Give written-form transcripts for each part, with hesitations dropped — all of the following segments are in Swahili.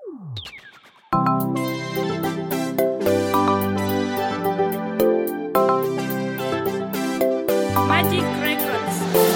Magic Records.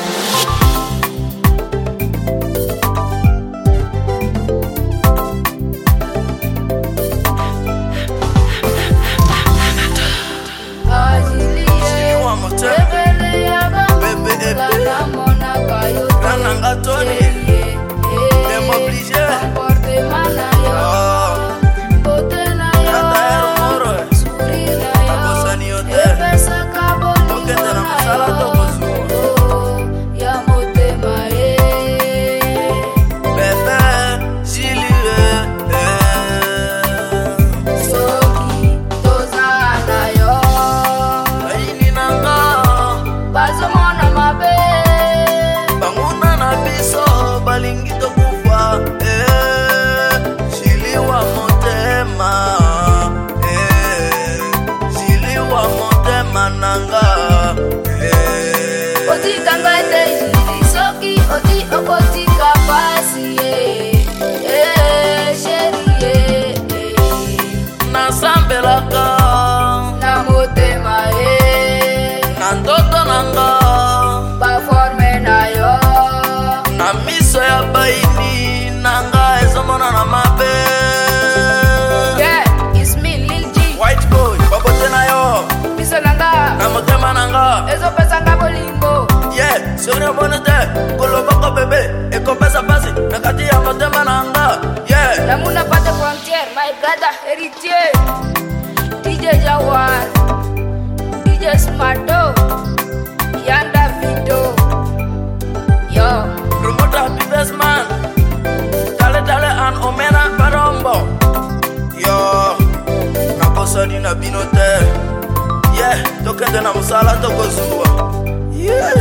It's me, Lil G. White boy, babote na yo. Miso nanga, Na motema nanga. ezo pesa nga bolingo. Yeah, sori bonete. Koloboko bebe, eko pesa pasi. Nakati ya motema nanga. Yeah. Namuna pas de frontière, my brother héritier. DJ Jawar, DJ Smarto, Yanda Vito. Yo, Promoter businessman. Dale an omena barombo. Yo. Nakosa di na binote. Yeah, tokende na musala tokozua. Yeah.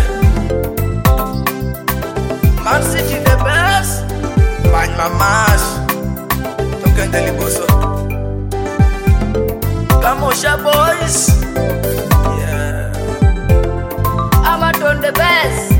Man City the best. Bany mamash. Tokende liboso. Kamosha boys. Yeah. I'm a don the best.